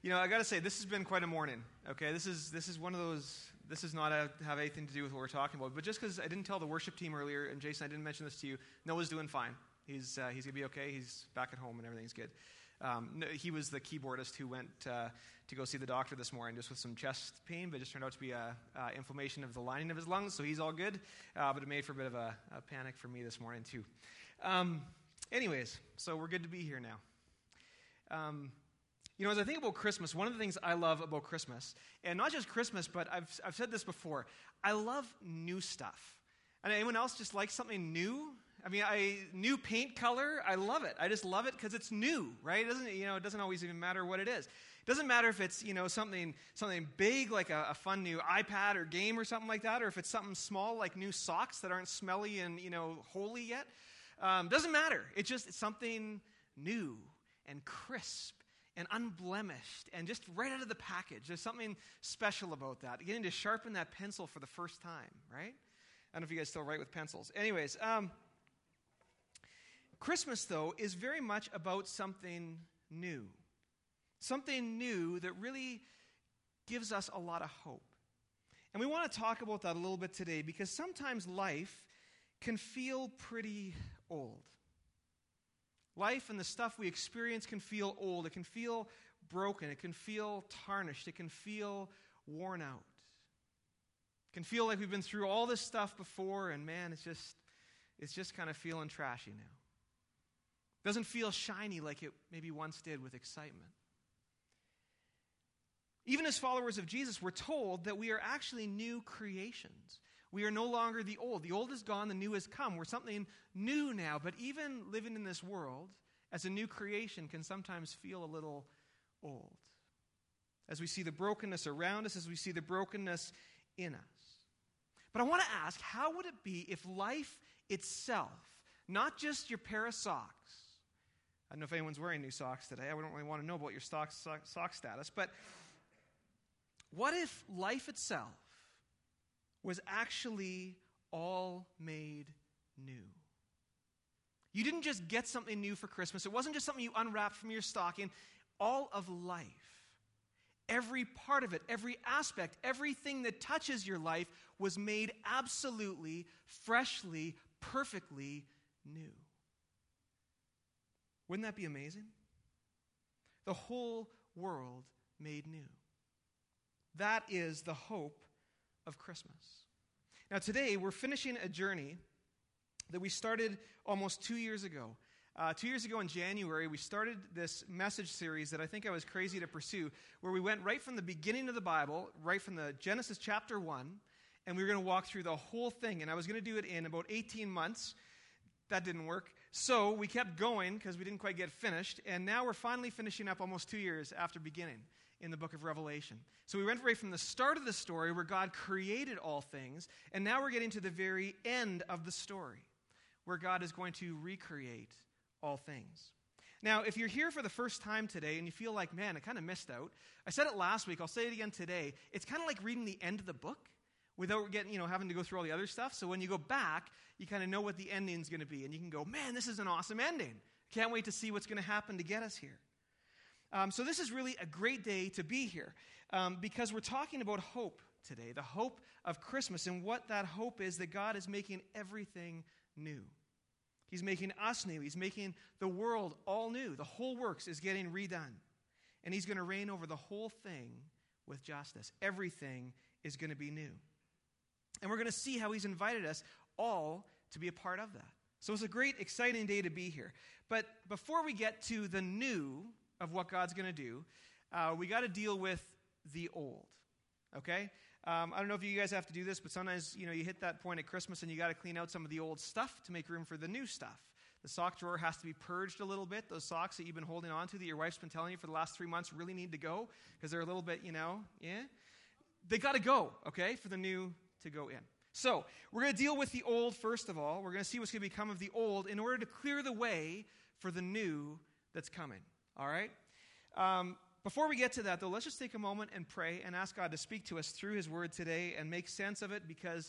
I got to say, this has been quite a morning, okay? This is one of those, this does not have anything to do with what we're talking about, but just because I didn't tell the worship team earlier, and Jason, I didn't mention this to you, Noah's doing fine. He's going to be okay. He's back at home and everything's good. He was the keyboardist who went to go see the doctor this morning just with some chest pain, but it just turned out to be inflammation of the lining of his lungs, so he's all good, but it made for a bit of a panic for me this morning too. Anyways, so we're good to be here now. As I think about Christmas, one of the things I love about Christmas, and not just Christmas, but I've said this before, I love new stuff. And anyone else just like something new? I mean, new paint color, I love it. I just love it because it's new, right? It doesn't always even matter what it is. It doesn't matter if it's, something big like a fun new iPad or game or something like that, or if it's something small like new socks that aren't smelly and, holy yet. Doesn't matter. It's something new and crisp and unblemished, and just right out of the package. There's something special about that. Getting to sharpen that pencil for the first time, right? I don't know if you guys still write with pencils. Anyways, Christmas, though, is very much about something new. Something new that really gives us a lot of hope. And we want to talk about that a little bit today, because sometimes life can feel pretty old. Life and the stuff we experience can feel old. It can feel broken. It can feel tarnished. It can feel worn out. It can feel like we've been through all this stuff before, and man, it's just kind of feeling trashy now. It doesn't feel shiny like it maybe once did with excitement. Even as followers of Jesus, we're told that we are actually new creations. We are no longer the old. The old is gone, the new has come. We're something new now. But even living in this world as a new creation can sometimes feel a little old. As we see the brokenness around us, as we see the brokenness in us. But I want to ask, how would it be if life itself, not just your pair of socks, I don't know if anyone's wearing new socks today. I don't really want to know about your sock status. But what if life itself was actually all made new? You didn't just get something new for Christmas. It wasn't just something you unwrapped from your stocking. All of life, every part of it, every aspect, everything that touches your life was made absolutely, freshly, perfectly new. Wouldn't that be amazing? The whole world made new. That is the hope of Christmas. Now today, we're finishing a journey that we started almost 2 years ago. 2 years ago in January, we started this message series that I think I was crazy to pursue, where we went right from the beginning of the Bible, right from the Genesis chapter 1, and we were going to walk through the whole thing. And I was going to do it in about 18 months. That didn't work. So we kept going because we didn't quite get finished. And now we're finally finishing up almost 2 years after beginning in the book of Revelation. So we went right from the start of the story where God created all things. And now we're getting to the very end of the story where God is going to recreate all things. Now, if you're here for the first time today and you feel like, man, I kind of missed out. I said it last week. I'll say it again today. It's kind of like reading the end of the book without having to go through all the other stuff. So when you go back, you kind of know what the ending's going to be. And you can go, man, this is an awesome ending. Can't wait to see what's going to happen to get us here. So this is really a great day to be here because we're talking about hope today, the hope of Christmas, and what that hope is, that God is making everything new. He's making us new. He's making the world all new. The whole works is getting redone. And he's going to reign over the whole thing with justice. Everything is going to be new. And we're going to see how he's invited us all to be a part of that. So it's a great, exciting day to be here. But before we get to the new of what God's going to do, we got to deal with the old. Okay? I don't know if you guys have to do this, but sometimes, you hit that point at Christmas and you got to clean out some of the old stuff to make room for the new stuff. The sock drawer has to be purged a little bit. Those socks that you've been holding on to that your wife's been telling you for the last 3 months really need to go because they're a little bit, They got to go, okay, for the new to go in. So, we're going to deal with the old first of all. We're going to see what's going to become of the old in order to clear the way for the new that's coming. All right? Before we get to that, though, let's just take a moment and pray and ask God to speak to us through his word today and make sense of it because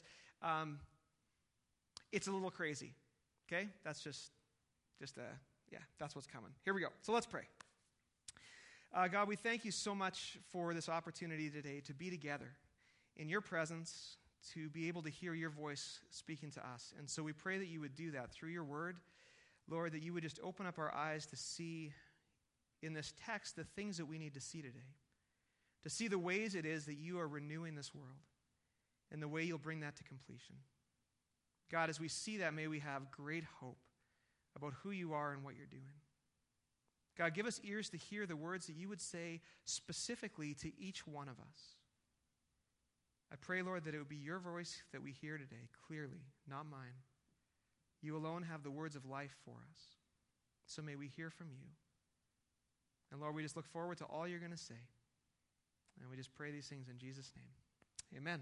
it's a little crazy. Okay? That's that's what's coming. Here we go. So let's pray. God, we thank you so much for this opportunity today to be together in your presence, to be able to hear your voice speaking to us. And so we pray that you would do that through your word. Lord, that you would just open up our eyes to see in this text the things that we need to see today, to see the ways it is that you are renewing this world and the way you'll bring that to completion. God, as we see that, may we have great hope about who you are and what you're doing. God, give us ears to hear the words that you would say specifically to each one of us. I pray, Lord, that it would be your voice that we hear today clearly, not mine. You alone have the words of life for us. So may we hear from you. And Lord, we just look forward to all you're going to say. And we just pray these things in Jesus' name. Amen.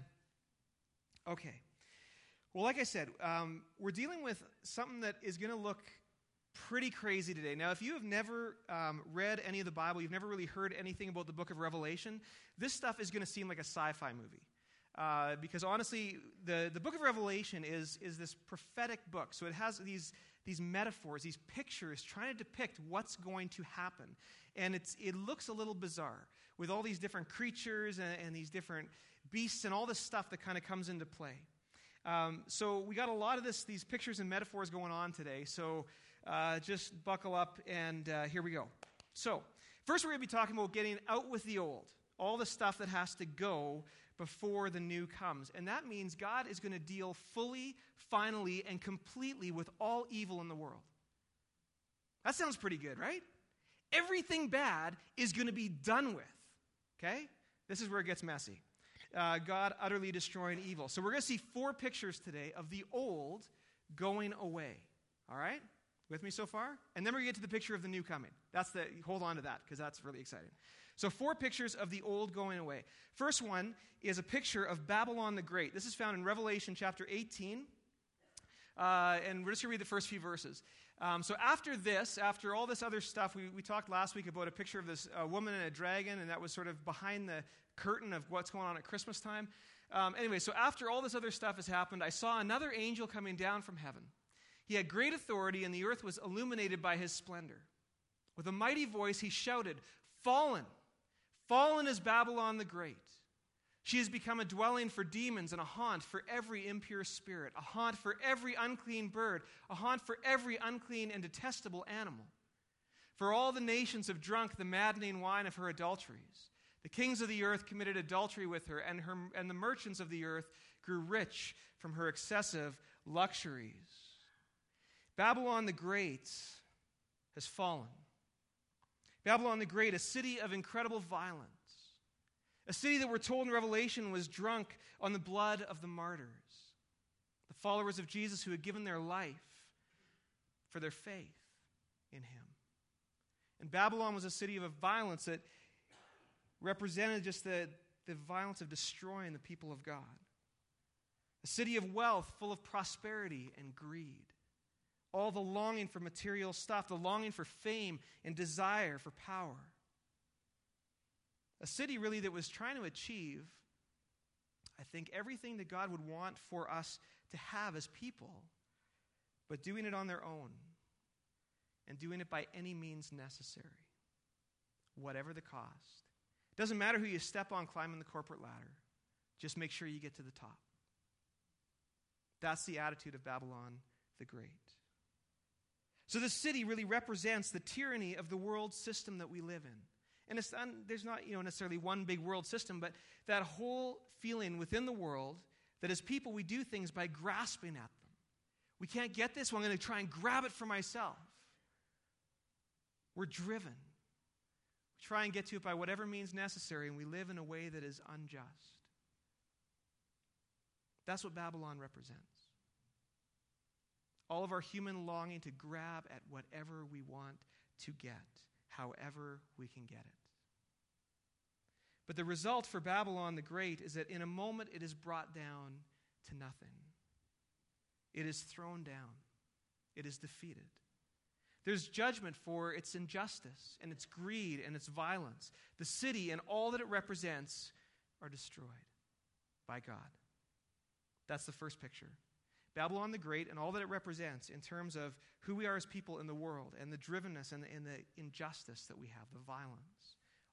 Okay. Well, like I said, we're dealing with something that is going to look pretty crazy today. Now, if you have never read any of the Bible, you've never really heard anything about the book of Revelation, this stuff is going to seem like a sci-fi movie. Because honestly, the book of Revelation is this prophetic book. So it has these metaphors, these pictures trying to depict what's going to happen. And it looks a little bizarre with all these different creatures and these different beasts and all this stuff that kind of comes into play. So we got a lot of these pictures and metaphors going on today. So just buckle up and here we go. So first we're going to be talking about getting out with the old. All the stuff that has to go before the new comes. And that means God is going to deal fully, finally, and completely with all evil in the world. That sounds pretty good, right? Everything bad is going to be done with. Okay? This is where it gets messy. God utterly destroying evil. So we're going to see 4 pictures today of the old going away. All right? With me so far? And then we're going to get to the picture of the new coming. Hold on to that, because that's really exciting. So 4 pictures of the old going away. First one is a picture of Babylon the Great. This is found in Revelation chapter 18. And we're just going to read the first few verses. So after all this other stuff, we talked last week about a picture of this woman and a dragon, and that was sort of behind the curtain of what's going on at Christmas time. Anyway, so after all this other stuff has happened, I saw another angel coming down from heaven. He had great authority, and the earth was illuminated by his splendor. With a mighty voice, he shouted, "Fallen! Fallen is Babylon the Great. She has become a dwelling for demons and a haunt for every impure spirit, a haunt for every unclean bird, a haunt for every unclean and detestable animal. For all the nations have drunk the maddening wine of her adulteries. The kings of the earth committed adultery with her, and the merchants of the earth grew rich from her excessive luxuries." Babylon the Great has fallen. Babylon the Great, a city of incredible violence. A city that we're told in Revelation was drunk on the blood of the martyrs, the followers of Jesus who had given their life for their faith in him. And Babylon was a city of violence that represented just the violence of destroying the people of God. A city of wealth full of prosperity and greed. All the longing for material stuff, the longing for fame and desire for power. A city really that was trying to achieve, I think, everything that God would want for us to have as people, but doing it on their own and doing it by any means necessary, whatever the cost. It doesn't matter who you step on climbing the corporate ladder. Just make sure you get to the top. That's the attitude of Babylon the Great. So this city really represents the tyranny of the world system that we live in. And there's not necessarily one big world system, but that whole feeling within the world that as people we do things by grasping at them. We can't get this, well, I'm going to try and grab it for myself. We're driven. We try and get to it by whatever means necessary, and we live in a way that is unjust. That's what Babylon represents. All of our human longing to grab at whatever we want to get, however we can get it. But the result for Babylon the Great is that in a moment it is brought down to nothing. It is thrown down. It is defeated. There's judgment for its injustice and its greed and its violence. The city and all that it represents are destroyed by God. That's the first picture. Babylon the Great and all that it represents in terms of who we are as people in the world and the drivenness and the injustice that we have, the violence.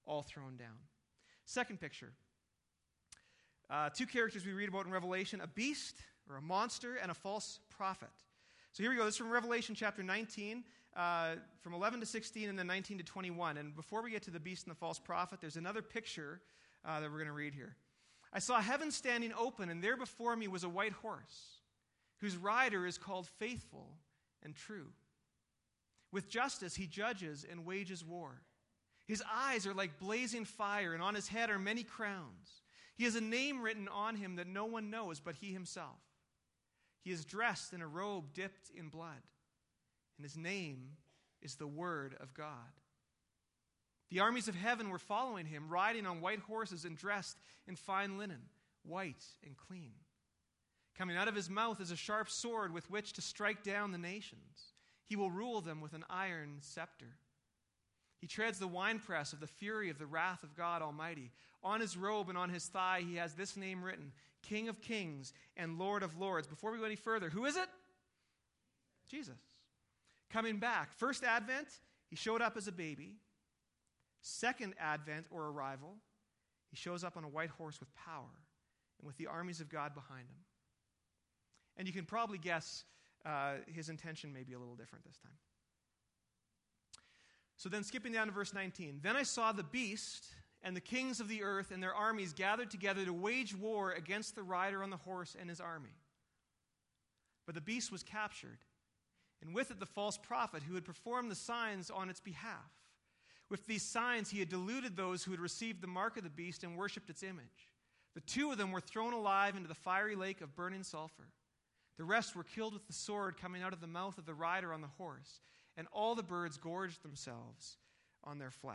all thrown down. Second picture. Two characters we read about in Revelation, a beast or a monster and a false prophet. So here we go. This is from Revelation chapter 19, from 11 to 16 and then 19 to 21. And before we get to the beast and the false prophet, there's another picture that we're going to read here. I saw heaven standing open, and there before me was a white horse, whose rider is called Faithful and True. With justice he judges and wages war. His eyes are like blazing fire, and on his head are many crowns. He has a name written on him that no one knows but he himself. He is dressed in a robe dipped in blood, and his name is the Word of God. The armies of heaven were following him, riding on white horses and dressed in fine linen, white and clean. Coming out of his mouth is a sharp sword with which to strike down the nations. He will rule them with an iron scepter. He treads the winepress of the fury of the wrath of God Almighty. On his robe and on his thigh he has this name written, King of Kings and Lord of Lords. Before we go any further, who is it? Jesus. Coming back. First advent, he showed up as a baby. Second advent or arrival, he shows up on a white horse with power and with the armies of God behind him. And you can probably guess his intention may be a little different this time. So then skipping down to verse 19. Then I saw the beast and the kings of the earth and their armies gathered together to wage war against the rider on the horse and his army. But the beast was captured, and with it the false prophet who had performed the signs on its behalf. With these signs he had deluded those who had received the mark of the beast and worshipped its image. The two of them were thrown alive into the fiery lake of burning sulfur. The rest were killed with the sword coming out of the mouth of the rider on the horse, and all the birds gorged themselves on their flesh.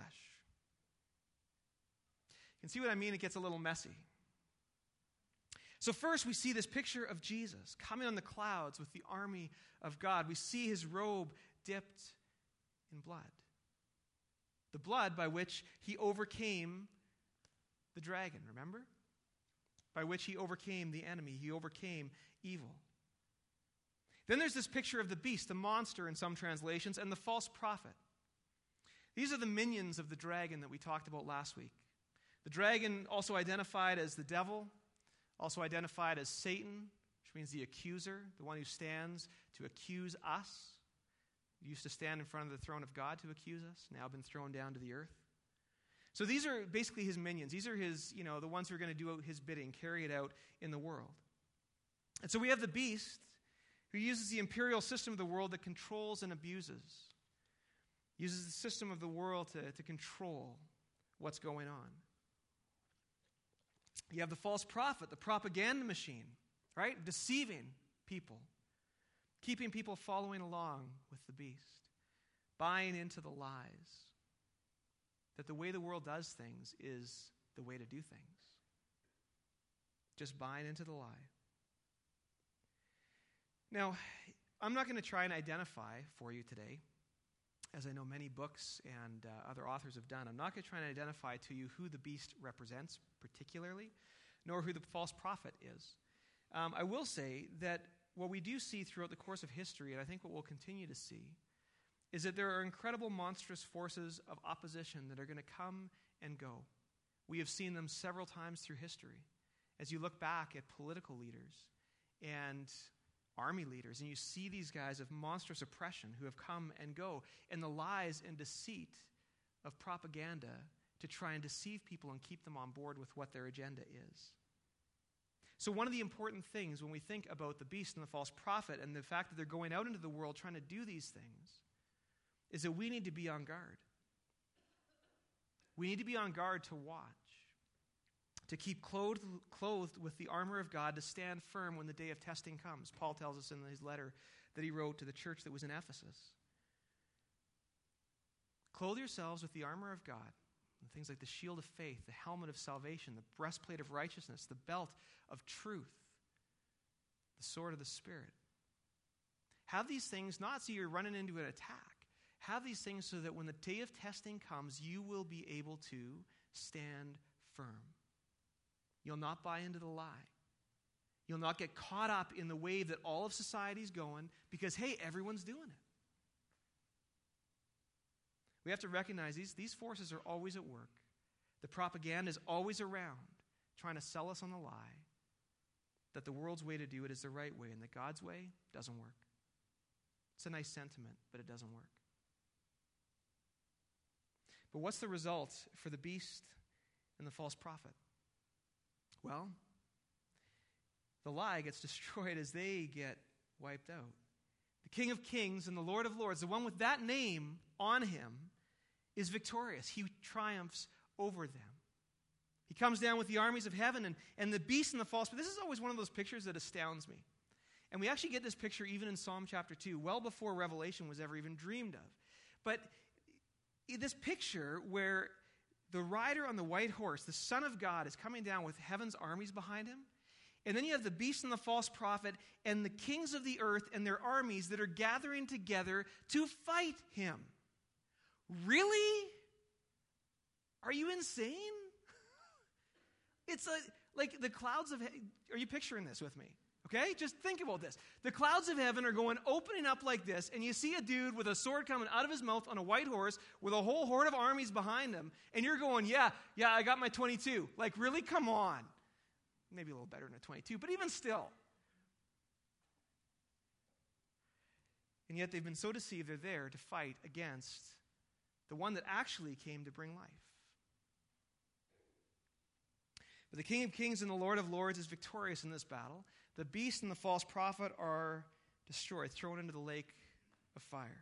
You can see what I mean? It gets a little messy. So first we see this picture of Jesus coming on the clouds with the army of God. We see his robe dipped in blood. The blood by which he overcame the dragon, remember? By which he overcame the enemy. He overcame evil. Then there's this picture of the beast, the monster in some translations, and the false prophet. These are the minions of the dragon that we talked about last week. The dragon also identified as the devil, also identified as Satan, which means the accuser, the one who stands to accuse us. He used to stand in front of the throne of God to accuse us, now been thrown down to the earth. So these are basically his minions. These are his, the ones who are going to do his bidding, carry it out in the world. And so we have the beast who uses the imperial system of the world that controls and abuses. Uses the system of the world to control what's going on. You have the false prophet, the propaganda machine, right? Deceiving people. Keeping people following along with the beast. Buying into the lies. That the way the world does things is the way to do things. Just buying into the lie. Now, I'm not going to try and identify for you today, as I know many books and other authors have done. I'm not going to try and identify to you who the beast represents particularly, nor who the false prophet is. I will say that what we do see throughout the course of history, and I think what we'll continue to see, is that there are incredible monstrous forces of opposition that are going to come and go. We have seen them several times through history. As you look back at political leaders and army leaders, and you see these guys of monstrous oppression who have come and go, and the lies and deceit of propaganda to try and deceive people and keep them on board with what their agenda is. So one of the important things when we think about the beast and the false prophet and the fact that they're going out into the world trying to do these things is that we need to be on guard. We need to be on guard to watch, to keep clothed with the armor of God, to stand firm when the day of testing comes. Paul tells us in his letter that he wrote to the church that was in Ephesus. Clothe yourselves with the armor of God, and things like the shield of faith, the helmet of salvation, the breastplate of righteousness, the belt of truth, the sword of the Spirit. Have these things not so you're running into an attack. Have these things so that when the day of testing comes, you will be able to stand firm. You'll not buy into the lie. You'll not get caught up in the wave that all of society's going because, hey, everyone's doing it. We have to recognize these forces are always at work. The propaganda is always around, trying to sell us on the lie that the world's way to do it is the right way and that God's way doesn't work. It's a nice sentiment, but it doesn't work. But what's the result for the beast and the false prophet? Well, the lie gets destroyed as they get wiped out. The King of Kings and the Lord of Lords, the one with that name on him, is victorious. He triumphs over them. He comes down with the armies of heaven, and the beast and the false prophet. This is always one of those pictures that astounds me. And we actually get this picture even in Psalm chapter 2, well before Revelation was ever even dreamed of. But this picture where the rider on the white horse, the Son of God, is coming down with heaven's armies behind him. And then you have the beast and the false prophet and the kings of the earth and their armies that are gathering together to fight him. Really? Are you insane? It's like the clouds of heaven. Are you picturing this with me? Okay? Just think about this. The clouds of heaven are opening up like this, and you see a dude with a sword coming out of his mouth on a white horse with a whole horde of armies behind him, and you're going, yeah, I got my 22. Like, really? Come on. Maybe a little better than a 22, but even still. And yet they've been so deceived, they're there to fight against the one that actually came to bring life. But the King of Kings and the Lord of Lords is victorious in this battle. The beast and the false prophet are destroyed, thrown into the lake of fire.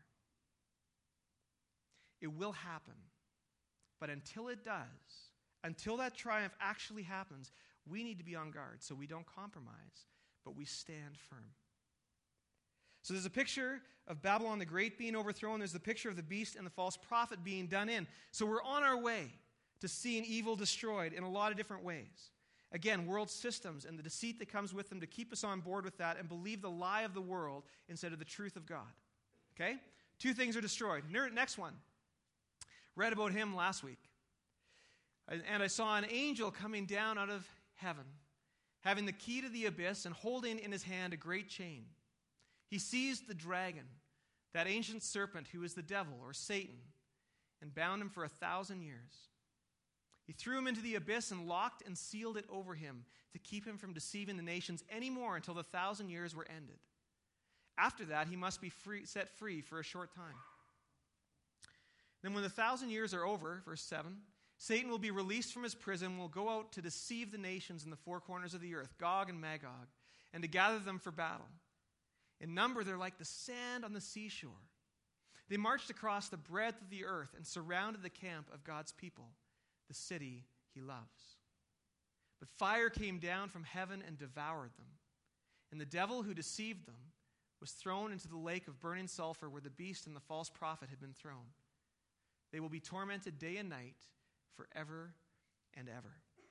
It will happen. But until it does, until that triumph actually happens, we need to be on guard so we don't compromise, but we stand firm. So there's a picture of Babylon the Great being overthrown. There's the picture of the beast and the false prophet being done in. So we're on our way to seeing evil destroyed in a lot of different ways. Again, world systems and the deceit that comes with them to keep us on board with that and believe the lie of the world instead of the truth of God. Okay? 2 things are destroyed. Next one. Read about him last week. And I saw an angel coming down out of heaven, having the key to the abyss and holding in his hand a great chain. He seized the dragon, that ancient serpent who is the devil or Satan, and bound him for 1,000 years. He threw him into the abyss and locked and sealed it over him to keep him from deceiving the nations anymore until the 1,000 years were ended. After that, he must be set free for a short time. Then when the 1,000 years are over, verse 7, Satan will be released from his prison and will go out to deceive the nations in the 4 corners of the earth, Gog and Magog, and to gather them for battle. In number, they're like the sand on the seashore. They marched across the breadth of the earth and surrounded the camp of God's people, the city he loves. But fire came down from heaven and devoured them. And the devil who deceived them was thrown into the lake of burning sulfur where the beast and the false prophet had been thrown. They will be tormented day and night forever and ever.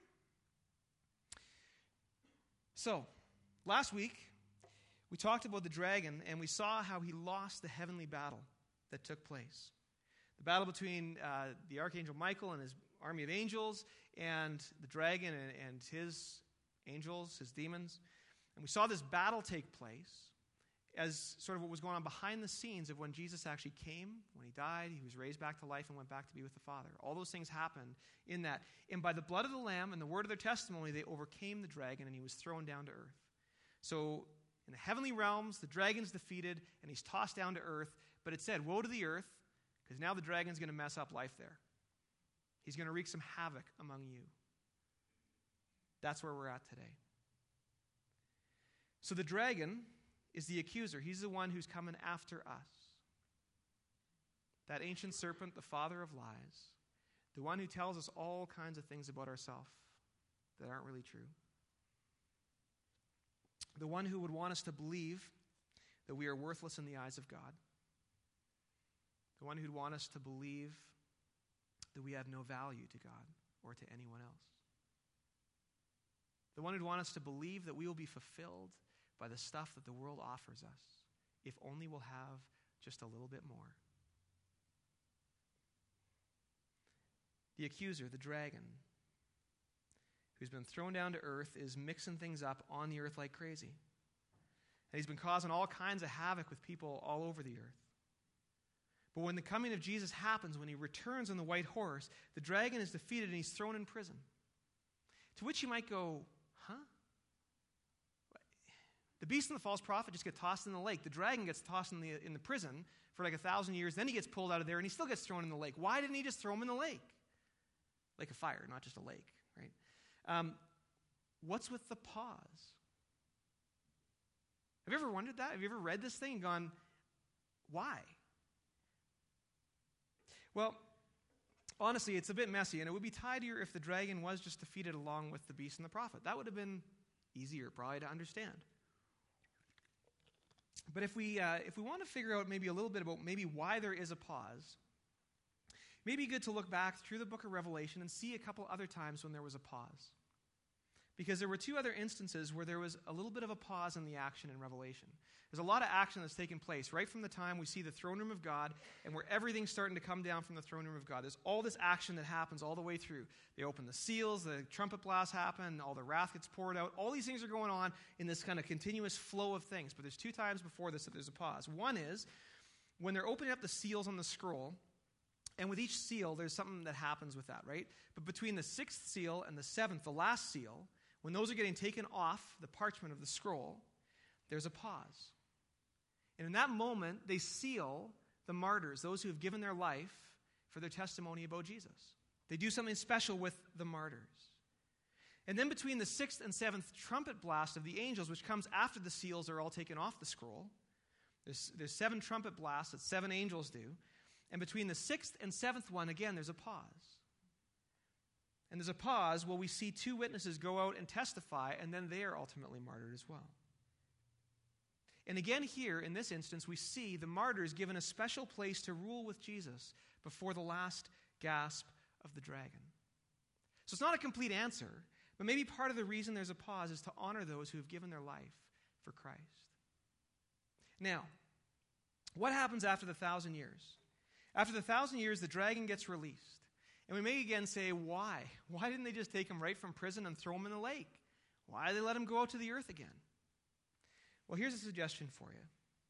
So, last week, we talked about the dragon, and we saw how he lost the heavenly battle that took place. The battle between the archangel Michael and his army of angels, and the dragon and his angels, his demons. And we saw this battle take place as sort of what was going on behind the scenes of when Jesus actually came, when he died, he was raised back to life and went back to be with the Father. All those things happened in that. And by the blood of the Lamb and the word of their testimony, they overcame the dragon, and he was thrown down to earth. So in the heavenly realms, the dragon's defeated, and he's tossed down to earth. But it said, woe to the earth, because now the dragon's going to mess up life there. He's going to wreak some havoc among you. That's where we're at today. So the dragon is the accuser. He's the one who's coming after us. That ancient serpent, the father of lies, the one who tells us all kinds of things about ourselves that aren't really true. The one who would want us to believe that we are worthless in the eyes of God. The one who'd want us to believe that we have no value to God or to anyone else. The one who'd want us to believe that we will be fulfilled by the stuff that the world offers us, if only we'll have just a little bit more. The accuser, the dragon, who's been thrown down to earth, is mixing things up on the earth like crazy. And he's been causing all kinds of havoc with people all over the earth. But when the coming of Jesus happens, when he returns on the white horse, the dragon is defeated and he's thrown in prison. To which you might go, huh? The beast and the false prophet just get tossed in the lake. The dragon gets tossed in the prison for like 1,000 years. Then he gets pulled out of there and he still gets thrown in the lake. Why didn't he just throw him in the lake? Like a fire, not just a lake, right? What's with the pause? Have you ever wondered that? Have you ever read this thing and gone, why? Well, honestly, it's a bit messy, and it would be tidier if the dragon was just defeated along with the beast and the prophet. That would have been easier, probably, to understand. But if we want to figure out maybe a little bit about maybe why there is a pause, maybe good to look back through the book of Revelation and see a couple other times when there was a pause. Because there were two other instances where there was a little bit of a pause in the action in Revelation. There's a lot of action that's taken place right from the time we see the throne room of God and where everything's starting to come down from the throne room of God. There's all this action that happens all the way through. They open the seals, the trumpet blasts happen, all the wrath gets poured out. All these things are going on in this kind of continuous flow of things. But there's two times before this that there's a pause. One is when they're opening up the seals on the scroll, and with each seal, there's something that happens with that, right? But between the sixth seal and the seventh, the last seal, when those are getting taken off the parchment of the scroll, there's a pause. And in that moment, they seal the martyrs, those who have given their life for their testimony about Jesus. They do something special with the martyrs. And then between the sixth and seventh trumpet blast of the angels, which comes after the seals are all taken off the scroll, there's 7 trumpet blasts that 7 angels do. And between the sixth and seventh one, again, there's a pause. And there's a pause while we see 2 witnesses go out and testify, and then they are ultimately martyred as well. And again here, in this instance, we see the martyrs given a special place to rule with Jesus before the last gasp of the dragon. So it's not a complete answer, but maybe part of the reason there's a pause is to honor those who have given their life for Christ. Now, what happens after the 1,000 years? After the 1,000 years, the dragon gets released. And we may again say, why? Why didn't they just take him right from prison and throw him in the lake? Why did they let him go out to the earth again? Well, here's a suggestion for you.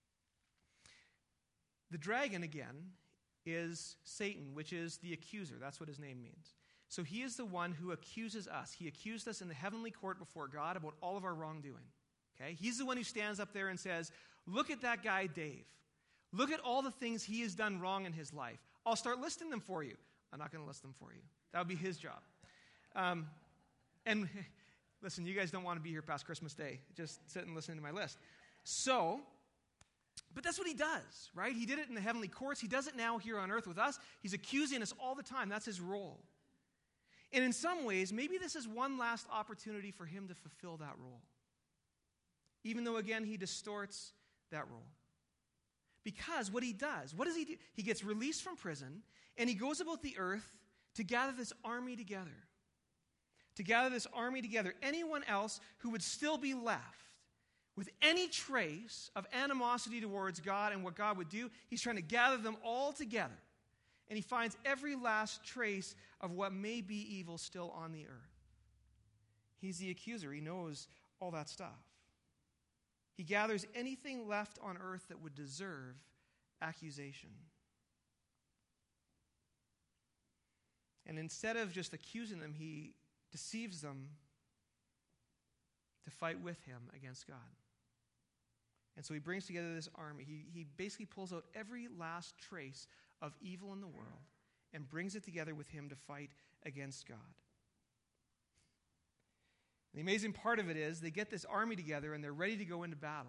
The dragon, again, is Satan, which is the accuser. That's what his name means. So he is the one who accuses us. He accused us in the heavenly court before God about all of our wrongdoing. Okay? He's the one who stands up there and says, look at that guy, Dave. Look at all the things he has done wrong in his life. I'll start listing them for you. I'm not going to list them for you. That would be his job. And listen, you guys don't want to be here past Christmas Day. Just sit and listen to my list. So, but that's what he does, right? He did it in the heavenly courts. He does it now here on earth with us. He's accusing us all the time. That's his role. And in some ways, maybe this is one last opportunity for him to fulfill that role. Even though, again, he distorts that role. Because what he does, what does he do? He gets released from prison, and he goes about the earth to gather this army together. To gather this army together. Anyone else who would still be left with any trace of animosity towards God and what God would do, he's trying to gather them all together. And he finds every last trace of what may be evil still on the earth. He's the accuser. He knows all that stuff. He gathers anything left on earth that would deserve accusation. And instead of just accusing them, he deceives them to fight with him against God. And so he brings together this army. He basically pulls out every last trace of evil in the world and brings it together with him to fight against God. The amazing part of it is they get this army together and they're ready to go into battle.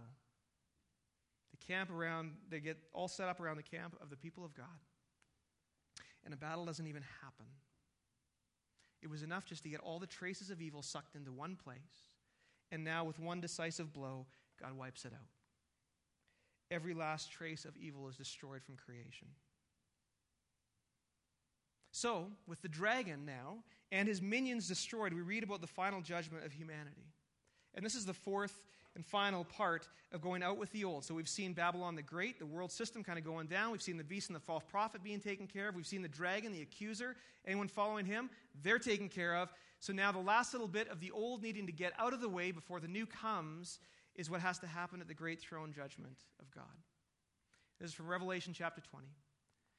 They get all set up around the camp of the people of God. And a battle doesn't even happen. It was enough just to get all the traces of evil sucked into one place. And now with one decisive blow, God wipes it out. Every last trace of evil is destroyed from creation. So, with the dragon now and his minions destroyed, we read about the final judgment of humanity. And this is the 4th and final part of going out with the old. So we've seen Babylon the Great, the world system kind of going down. We've seen the beast and the false prophet being taken care of. We've seen the dragon, the accuser, anyone following him, they're taken care of. So now the last little bit of the old needing to get out of the way before the new comes is what has to happen at the great throne judgment of God. This is from Revelation chapter 20.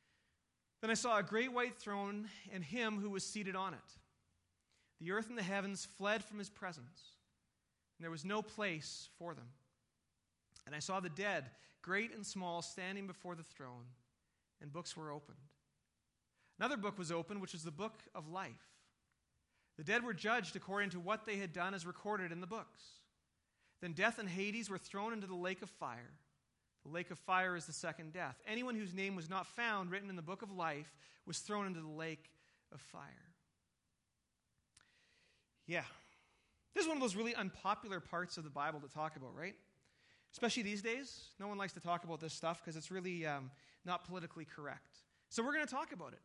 Then I saw a great white throne and him who was seated on it. The earth and the heavens fled from his presence, and there was no place for them. And I saw the dead, great and small, standing before the throne, and books were opened. Another book was opened, which is the book of life. The dead were judged according to what they had done as recorded in the books. Then death and Hades were thrown into the lake of fire. The lake of fire is the second death. Anyone whose name was not found written in the book of life was thrown into the lake of fire. Yeah. This is one of those really unpopular parts of the Bible to talk about, right? Especially these days. No one likes to talk about this stuff because it's really not politically correct. So we're going to talk about it,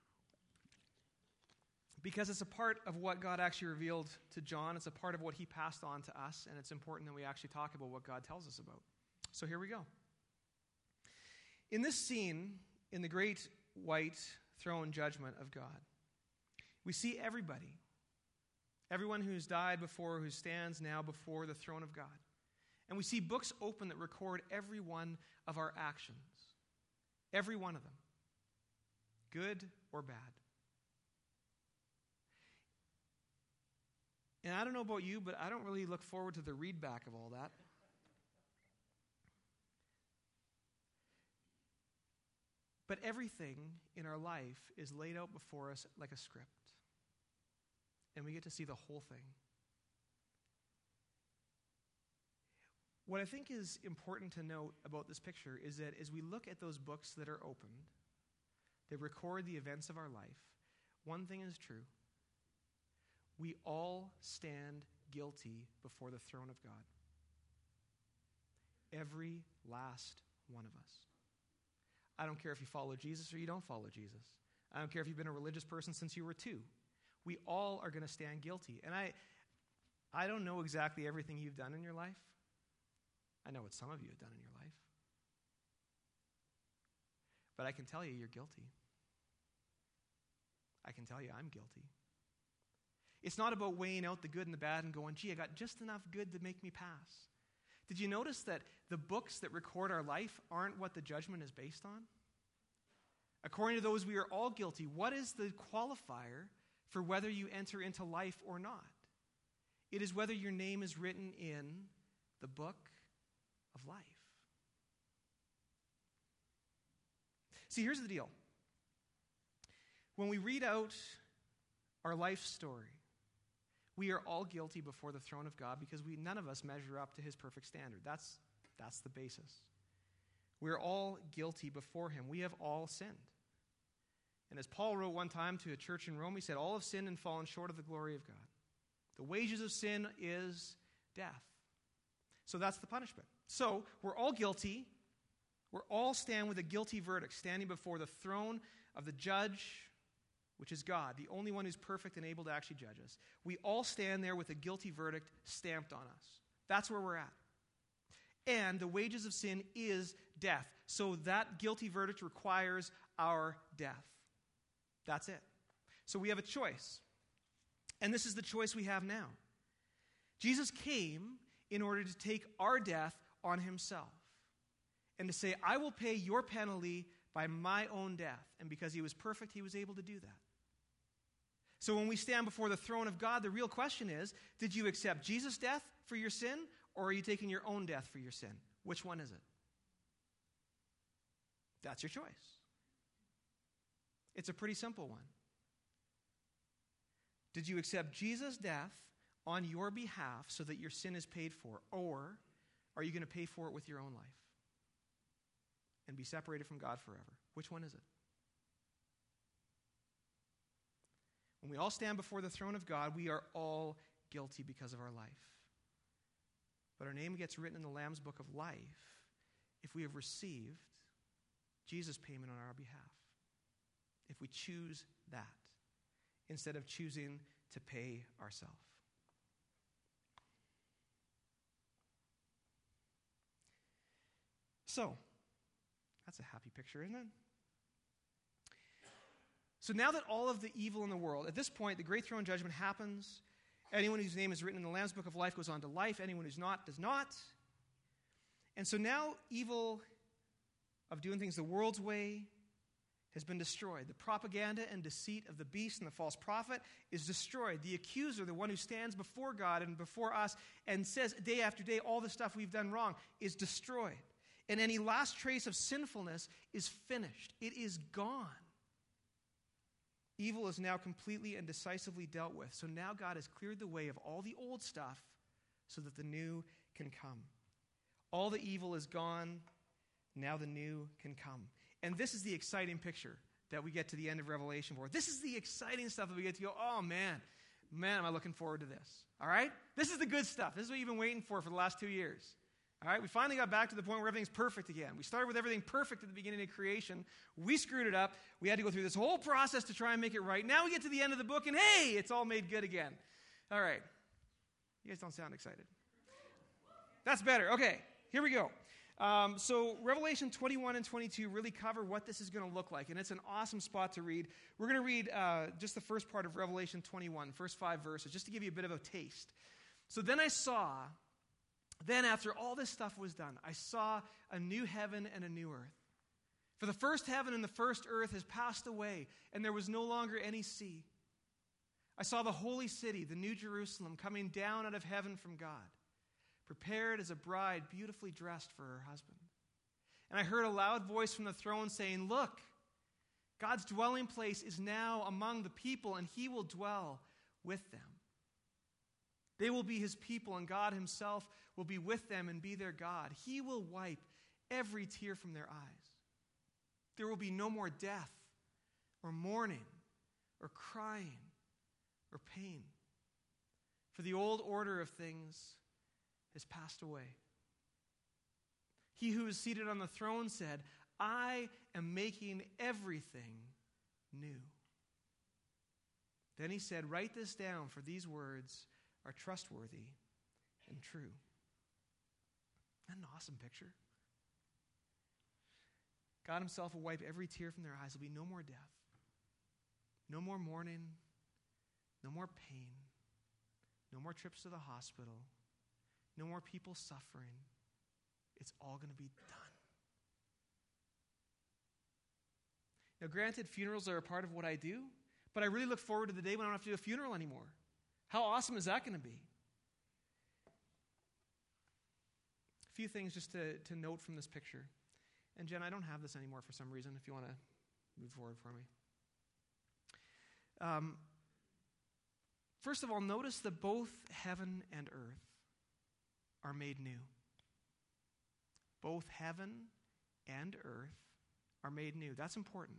because it's a part of what God actually revealed to John. It's a part of what he passed on to us, and it's important that we actually talk about what God tells us about. So here we go. In this scene, in the great white throne judgment of God, we see everybody, everyone who's died before, who stands now before the throne of God. And we see books open that record every one of our actions, every one of them, good or bad. And I don't know about you, but I don't really look forward to the read back of all that. But everything in our life is laid out before us like a script. And we get to see the whole thing. What I think is important to note about this picture is that as we look at those books that are opened, that record the events of our life, one thing is true. We all stand guilty before the throne of God. Every last one of us. I don't care if you follow Jesus or you don't follow Jesus. I don't care if you've been a religious person since you were 2. We all are going to stand guilty. And I don't know exactly everything you've done in your life. I know what some of you have done in your life. But I can tell you you're guilty. I can tell you I'm guilty. It's not about weighing out the good and the bad and going, gee, I got just enough good to make me pass. Did you notice that the books that record our life aren't what the judgment is based on? According to those, we are all guilty. What is the qualifier for whether you enter into life or not? It is whether your name is written in the book of life. See, here's the deal. When we read out our life story, we are all guilty before the throne of God because none of us measure up to his perfect standard. That's the basis. We're all guilty before him. We have all sinned. And as Paul wrote one time to a church in Rome, he said, all have sinned and fallen short of the glory of God. The wages of sin is death. So that's the punishment. So we're all guilty. We're all stand with a guilty verdict, standing before the throne of the judge, which is God, the only one who's perfect and able to actually judge us. We all stand there with a guilty verdict stamped on us. That's where we're at. And the wages of sin is death. So that guilty verdict requires our death. That's it. So we have a choice. And this is the choice we have now. Jesus came in order to take our death on himself and to say, I will pay your penalty by my own death. And because he was perfect, he was able to do that. So when we stand before the throne of God, the real question is, did you accept Jesus' death for your sin, or are you taking your own death for your sin? Which one is it? That's your choice. It's a pretty simple one. Did you accept Jesus' death on your behalf so that your sin is paid for, or are you going to pay for it with your own life and be separated from God forever? Which one is it? When we all stand before the throne of God, we are all guilty because of our life. But our name gets written in the Lamb's book of life if we have received Jesus' payment on our behalf. If we choose that instead of choosing to pay ourselves. So, that's a happy picture, isn't it? So now that all of the evil in the world, at this point, the great throne judgment happens. Anyone whose name is written in the Lamb's book of life goes on to life. Anyone who's not, does not. And so now evil of doing things the world's way has been destroyed. The propaganda and deceit of the beast and the false prophet is destroyed. The accuser, the one who stands before God and before us and says day after day all the stuff we've done wrong, is destroyed. And any last trace of sinfulness is finished. It is gone. Evil is now completely and decisively dealt with. So now God has cleared the way of all the old stuff so that the new can come. All the evil is gone. Now the new can come. And this is the exciting picture that we get to the end of Revelation for. This is the exciting stuff that we get to go, oh man, am I looking forward to this. All right? This is the good stuff. This is what you've been waiting for the last 2 years. All right? We finally got back to the point where everything's perfect again. We started with everything perfect at the beginning of creation. We screwed it up. We had to go through this whole process to try and make it right. Now we get to the end of the book and hey, it's all made good again. All right. You guys don't sound excited. That's better. Okay, here we go. So Revelation 21 and 22 really cover what this is going to look like, and it's an awesome spot to read. We're going to read just the first part of Revelation 21, first 5 verses, just to give you a bit of a taste. So then after all this stuff was done, I saw a new heaven and a new earth. For the first heaven and the first earth has passed away, and there was no longer any sea. I saw the holy city, the new Jerusalem, coming down out of heaven from God, prepared as a bride beautifully dressed for her husband. And I heard a loud voice from the throne saying, "Look, God's dwelling place is now among the people, and he will dwell with them. They will be his people, and God himself will be with them and be their God. He will wipe every tear from their eyes. There will be no more death, or mourning, or crying, or pain. For the old order of things has passed away." He who is seated on the throne said, "I am making everything new." Then he said, "Write this down, for these words are trustworthy and true." Isn't that an awesome picture? God himself will wipe every tear from their eyes. There will be no more death, no more mourning, no more pain, no more trips to the hospital, no more people suffering. It's all going to be done. Now, granted, funerals are a part of what I do, but I really look forward to the day when I don't have to do a funeral anymore. How awesome is that going to be? A few things just to note from this picture. And Jen, I don't have this anymore for some reason, if you want to move forward for me. First of all, notice that both heaven and earth are made new. Both heaven and earth are made new. That's important.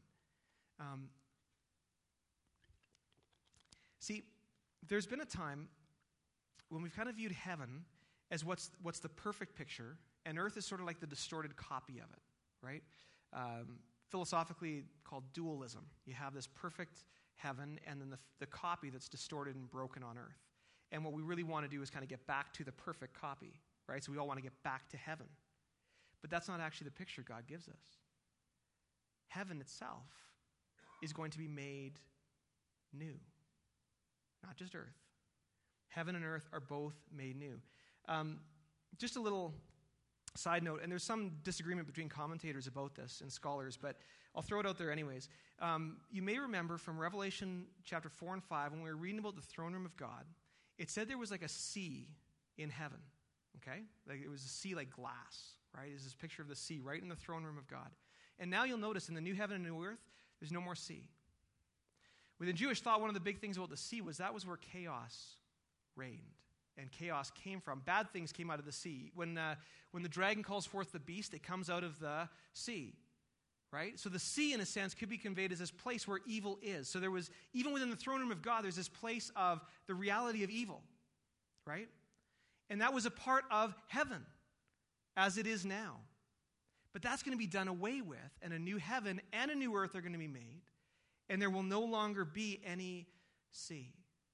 See, there's been a time when we've kind of viewed heaven as what's the perfect picture, and earth is sort of like the distorted copy of it, right? Philosophically called dualism. You have this perfect heaven and then the copy that's distorted and broken on earth. And what we really want to do is kind of get back to the perfect copy, right? So we all want to get back to heaven. But that's not actually the picture God gives us. Heaven itself is going to be made new, not just earth. Heaven and earth are both made new. Just a little side note, and there's some disagreement between commentators about this and scholars, but I'll throw it out there anyways. You may remember from Revelation chapter 4 and 5, when we were reading about the throne room of God, it said there was like a sea in heaven, okay? Like it was a sea like glass, right? It's this picture of the sea right in the throne room of God. And now you'll notice in the new heaven and new earth, there's no more sea. Within Jewish thought, one of the big things about the sea was that was where chaos reigned. And chaos came from. Bad things came out of the sea. When the dragon calls forth the beast, it comes out of the sea, right? So the sea, in a sense, could be conveyed as this place where evil is. So there was, even within the throne room of God, there's this place of the reality of evil, right? And that was a part of heaven, as it is now. But that's going to be done away with, and a new heaven and a new earth are going to be made, and there will no longer be any sea.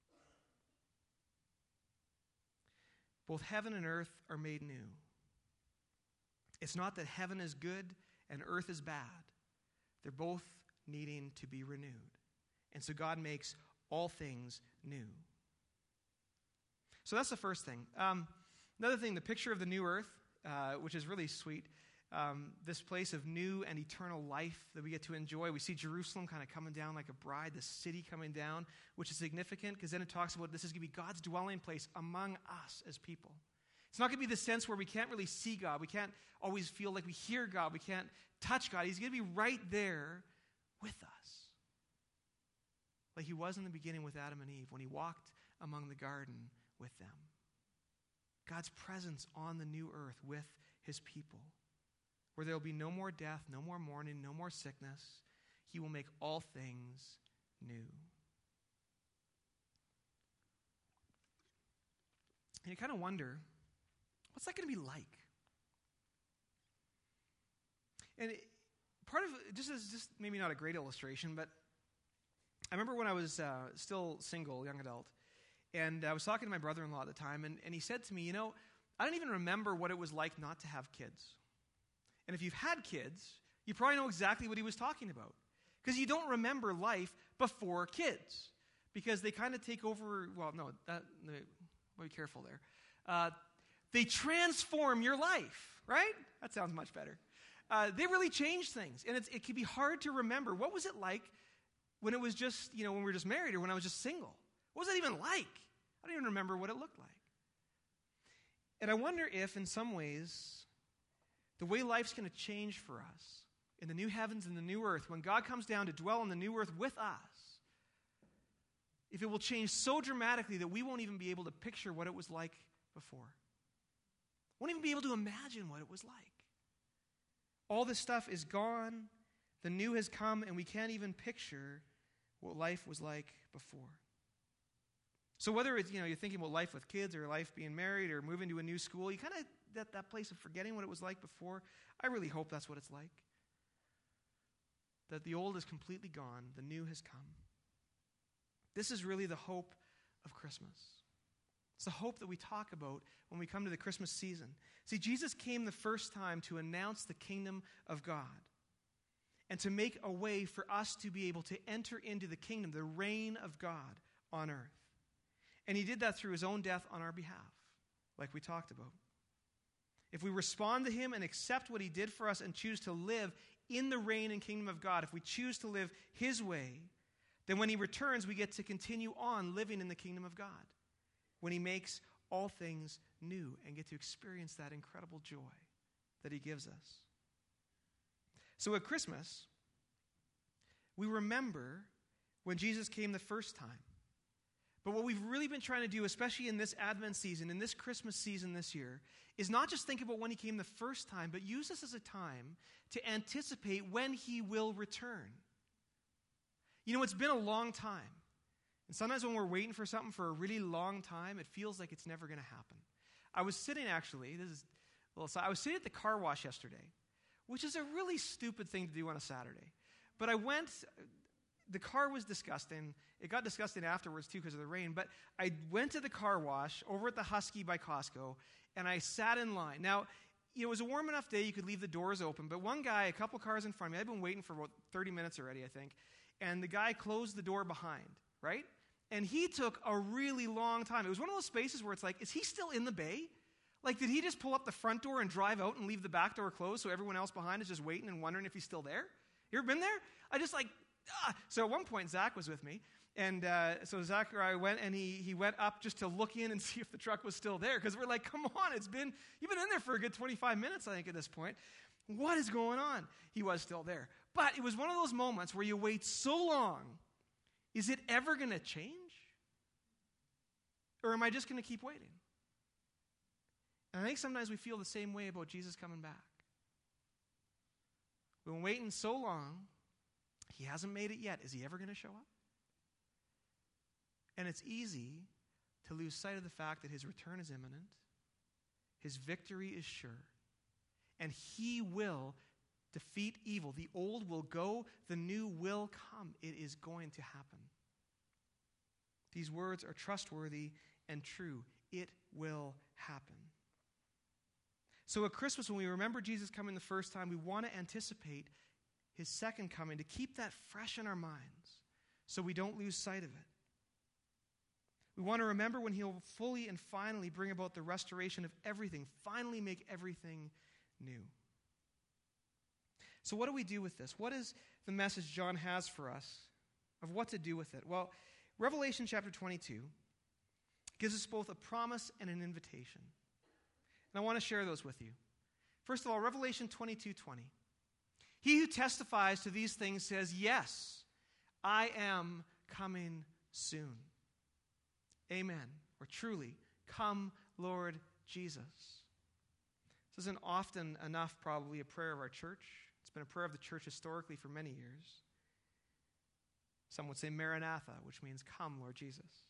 Both heaven and earth are made new. It's not that heaven is good and earth is bad. They're both needing to be renewed. And so God makes all things new. So that's the first thing. Another thing, the picture of the new earth, which is really sweet. this place of new and eternal life that we get to enjoy. We see Jerusalem kind of coming down like a bride, the city coming down, which is significant because then it talks about this is going to be God's dwelling place among us as people. It's not going to be the sense where we can't really see God. We can't always feel like we hear God. We can't touch God. He's going to be right there with us. Like he was in the beginning with Adam and Eve when he walked among the garden with them. God's presence on the new earth with his people, where there will be no more death, no more mourning, no more sickness. He will make all things new. And you kind of wonder, what's that going to be like? And part of it, just maybe not a great illustration, but I remember when I was still single, young adult, and I was talking to my brother-in-law at the time, and he said to me, I don't even remember what it was like not to have kids. And if you've had kids, you probably know exactly what he was talking about. Because you don't remember life before kids. Because they kind of take over, be careful there. They transform your life, right? That sounds much better. They really change things. And it can be hard to remember. What was it like when it was just, when we were just married or when I was just single? What was that even like? I don't even remember what it looked like. And I wonder if, in some ways, the way life's going to change for us in the new heavens and the new earth, when God comes down to dwell on the new earth with us, if it will change so dramatically that we won't even be able to picture what it was like before. Won't even be able to imagine what it was like. All this stuff is gone, the new has come, and we can't even picture what life was like before. So whether it's, you're thinking about life with kids or life being married or moving to a new school, you kind of, that place of forgetting what it was like before, I really hope that's what it's like. That the old is completely gone, the new has come. This is really the hope of Christmas. It's the hope that we talk about when we come to the Christmas season. See, Jesus came the first time to announce the kingdom of God and to make a way for us to be able to enter into the kingdom, the reign of God on earth. And he did that through his own death on our behalf, like we talked about. If we respond to him and accept what he did for us and choose to live in the reign and kingdom of God, if we choose to live his way, then when he returns, we get to continue on living in the kingdom of God, when he makes all things new and get to experience that incredible joy that he gives us. So at Christmas, we remember when Jesus came the first time. But what we've really been trying to do, especially in this Advent season, in this Christmas season this year, is not just think about when he came the first time, but use this as a time to anticipate when he will return. It's been a long time. And sometimes when we're waiting for something for a really long time, it feels like it's never going to happen. I was sitting at the car wash yesterday, which is a really stupid thing to do on a Saturday. But the car was disgusting. It got disgusting afterwards, too, because of the rain. But I went to the car wash over at the Husky by Costco, and I sat in line. Now, it was a warm enough day you could leave the doors open, but one guy, a couple cars in front of me, I've been waiting for about 30 minutes already, I think, and the guy closed the door behind, right? And he took a really long time. It was one of those spaces where it's like, is he still in the bay? Like, did he just pull up the front door and drive out and leave the back door closed so everyone else behind is just waiting and wondering if he's still there? You ever been there? So at one point, Zach was with me, and so Zach or I went, and he went up just to look in and see if the truck was still there, because we're like, come on, you've been in there for a good 25 minutes, I think, at this point. What is going on? He was still there. But it was one of those moments where you wait so long, is it ever going to change? Or am I just going to keep waiting? And I think sometimes we feel the same way about Jesus coming back. We've been waiting so long, he hasn't made it yet. Is he ever going to show up? And it's easy to lose sight of the fact that his return is imminent, his victory is sure, and he will defeat evil. The old will go, the new will come. It is going to happen. These words are trustworthy and true. It will happen. So at Christmas, when we remember Jesus coming the first time, we want to anticipate his second coming, to keep that fresh in our minds so we don't lose sight of it. We want to remember when he'll fully and finally bring about the restoration of everything, finally make everything new. So what do we do with this? What is the message John has for us of what to do with it? Well, Revelation chapter 22 gives us both a promise and an invitation. And I want to share those with you. First of all, Revelation 22:20. He who testifies to these things says, "Yes, I am coming soon." Amen. Or truly, come, Lord Jesus. This isn't often enough probably a prayer of our church. It's been a prayer of the church historically for many years. Some would say Maranatha, which means come, Lord Jesus.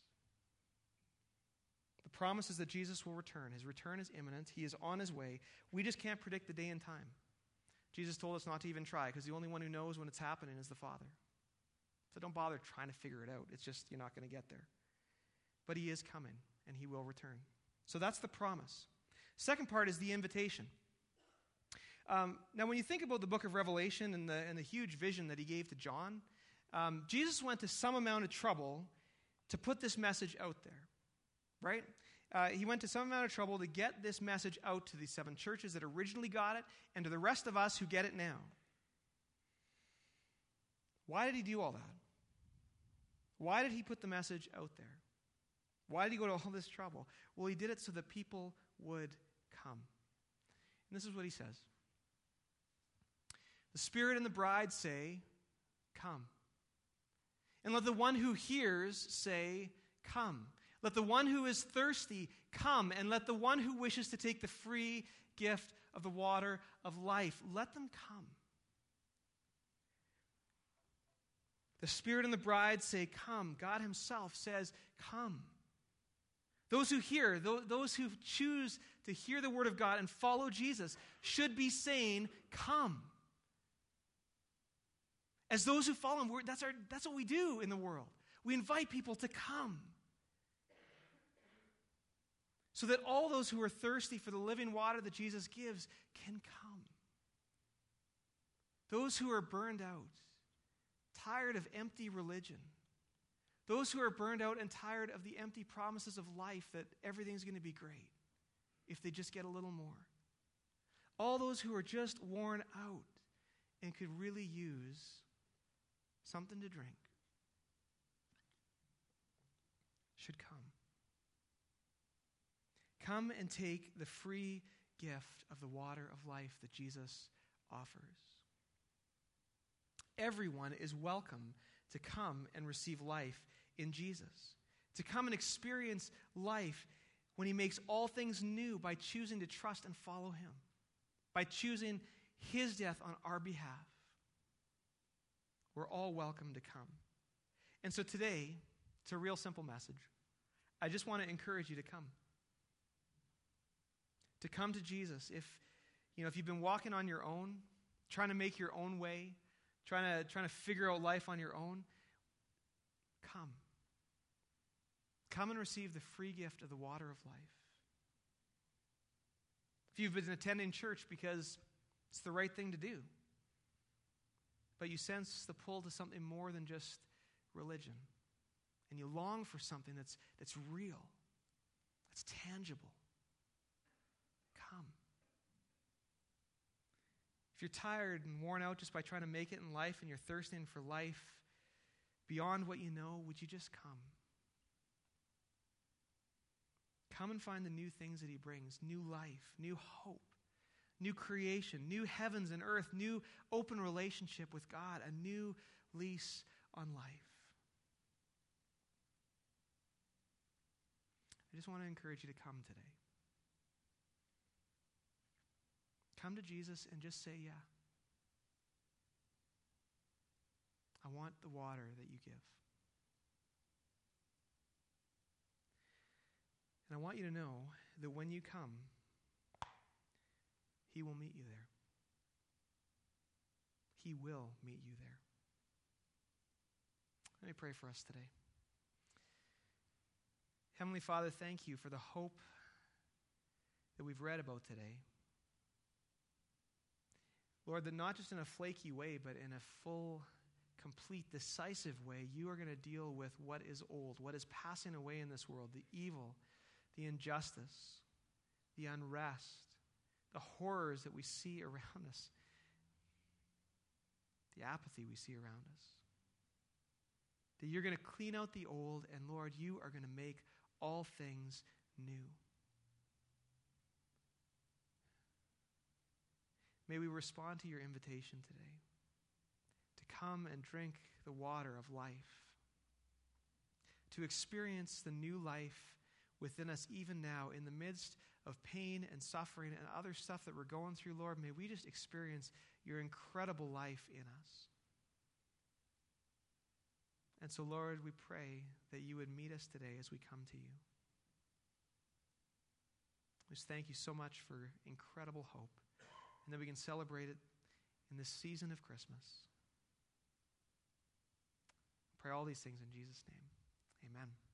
The promise is that Jesus will return. His return is imminent. He is on his way. We just can't predict the day and time. Jesus told us not to even try because the only one who knows when it's happening is the Father. So don't bother trying to figure it out. It's just you're not going to get there. But he is coming and he will return. So that's the promise. Second part is the invitation. Now, when you think about the book of Revelation and the huge vision that he gave to John, Jesus went to some amount of trouble to put this message out there, right? He went to some amount of trouble to get this message out to the 7 churches that originally got it and to the rest of us who get it now. Why did he do all that? Why did he put the message out there? Why did he go to all this trouble? Well, he did it so that people would come. And this is what he says. The Spirit and the bride say, "Come." And let the one who hears say, "Come." Let the one who is thirsty come, and let the one who wishes to take the free gift of the water of life, let them come. The Spirit and the bride say, "Come." God himself says, "Come." Those who hear, those who choose to hear the word of God and follow Jesus should be saying, "Come." As those who follow him, that's what we do in the world. We invite people to come. So that all those who are thirsty for the living water that Jesus gives can come. Those who are burned out, tired of empty religion. Those who are burned out and tired of the empty promises of life that everything's going to be great if they just get a little more. All those who are just worn out and could really use something to drink should come. Come and take the free gift of the water of life that Jesus offers. Everyone is welcome to come and receive life in Jesus, to come and experience life when he makes all things new by choosing to trust and follow him, by choosing his death on our behalf. We're all welcome to come. And so today, it's a real simple message. I just want to encourage you to come. To come to Jesus. If you've been walking on your own, trying to make your own way, trying to figure out life on your own, come. Come and receive the free gift of the water of life. If you've been attending church because it's the right thing to do, but you sense the pull to something more than just religion, and you long for something that's real, that's tangible, come. If you're tired and worn out just by trying to make it in life and you're thirsting for life beyond what you know, would you just come? Come and find the new things that he brings, new life, new hope, new creation, new heavens and earth, new open relationship with God, a new lease on life. I just want to encourage you to come today. Come to Jesus and just say, "Yeah. I want the water that you give." And I want you to know that when you come, he will meet you there. He will meet you there. Let me pray for us today. Heavenly Father, thank you for the hope that we've read about today. Lord, that not just in a flaky way, but in a full, complete, decisive way, you are going to deal with what is old, what is passing away in this world, the evil, the injustice, the unrest, the horrors that we see around us. the apathy we see around us. That you're going to clean out the old, and Lord, you are going to make all things new. May we respond to your invitation today to come and drink the water of life, to experience the new life within us even now in the midst of pain and suffering and other stuff that we're going through, Lord. May we just experience your incredible life in us. And so, Lord, we pray that you would meet us today as we come to you. Just thank you so much for incredible hope, and that we can celebrate it in this season of Christmas. I pray all these things in Jesus' name. Amen.